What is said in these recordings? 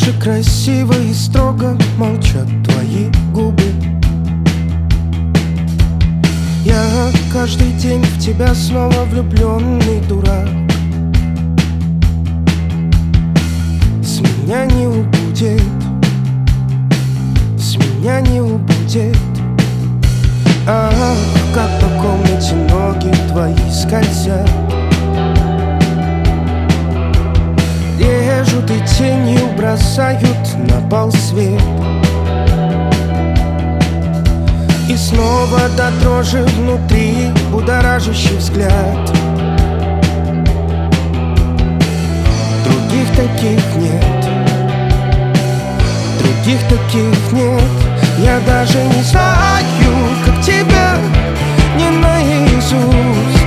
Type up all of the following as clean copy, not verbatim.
же красиво и строго молчат твои губы. Я каждый день в тебя снова влюбленный дурак. С меня не убудет, с меня не убудет. Ах, как по комнате ноги твои скользят, режут и тенью бросают на пол свет. И снова до дрожи внутри будоражащий взгляд. Других таких нет, других таких нет. Я даже не знаю, как тебя не наизусть.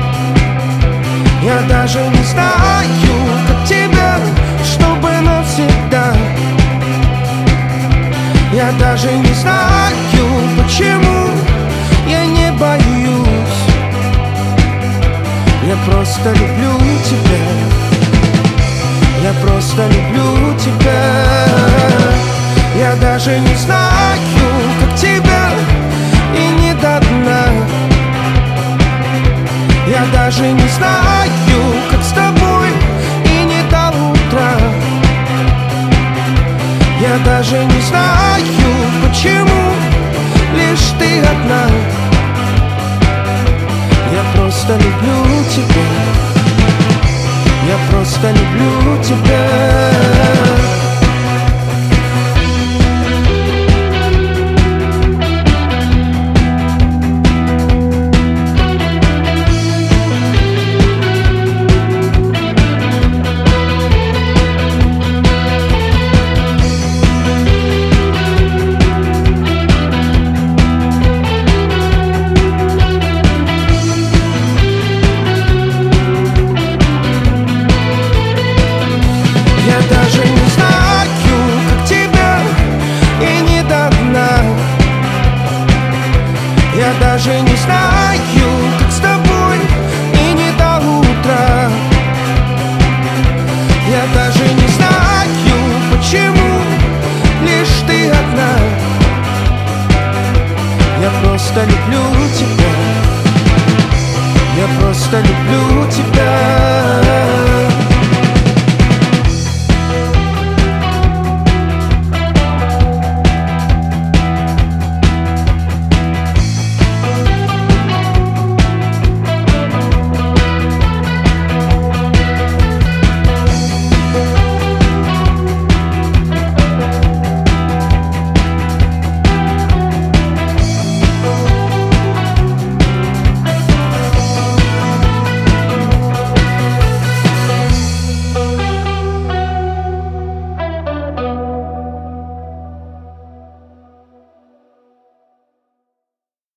Я даже не знаю, как тебя, чтобы навсегда. Я даже не знаю, почему я не боюсь. Я просто люблю тебя, я просто люблю тебя. Я даже не знаю, как тебя, и не до дна. Я даже не знаю, как с тобой, и не до утра. Я даже не знаю, почему лишь ты одна. Я просто люблю тебя, я просто люблю тебя. Я даже не знаю, как тебя, и не до дна. Я даже не знаю, как с тобой, и не до утра. Я даже не знаю, почему лишь ты одна. Я просто люблю тебя, я просто люблю